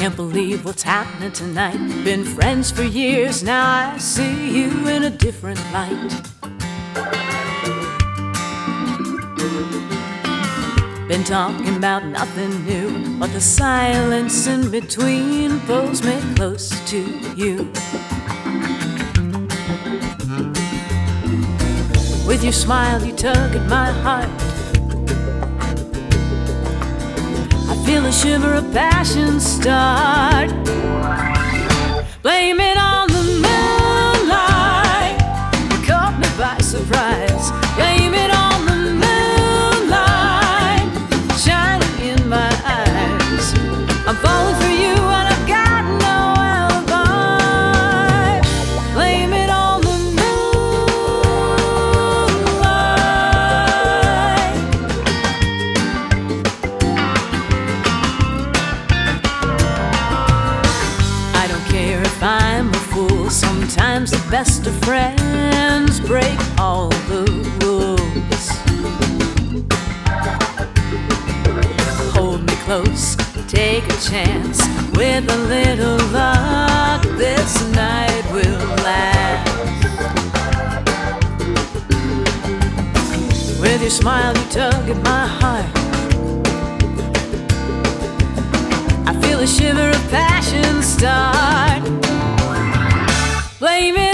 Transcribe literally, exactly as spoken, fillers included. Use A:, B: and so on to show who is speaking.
A: Can't believe what's happening tonight. Been friends for years, now I see you in a different light. Been talking about nothing new, but the silence in between pulls me close to you. With your smile you tug at my heart. I feel a shiver of passion start. Blame it on the moonlight, you caught me by surprise. Blame it on the moonlight, shining in my eyes. I'm falling for you and I've got no alibi. Blame it on the moonlight. I don't care if I'm a fool. Sometimes the best of friends break all the rules. Hold me close, take a chance. With a little luck, this night will last. With your smile you tug at my heart. I feel a shiver of passion start. Blame it